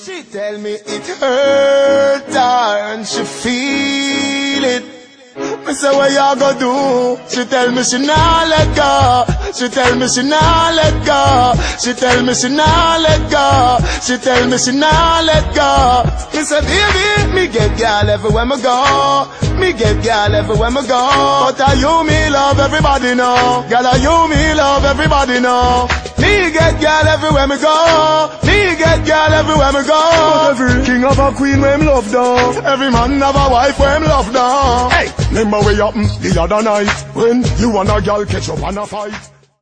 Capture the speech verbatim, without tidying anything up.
She tell me it hurt her and she feel it. Me say what you go do? She tell me she nah let go. She tell me she nah let go. She tell me she nah let go. She tell me she nah let go. Me say baby, me get girl everywhere me go. Me get girl everywhere me go. But are you me love everybody know? Girl are you me love everybody know? Me get girl everywhere me go. Me get girl everywhere me go. But every king have a queen where him love down. Every man have a wife where him love down. Hey, remember we happen the other night when you and a girl catch up on a fight.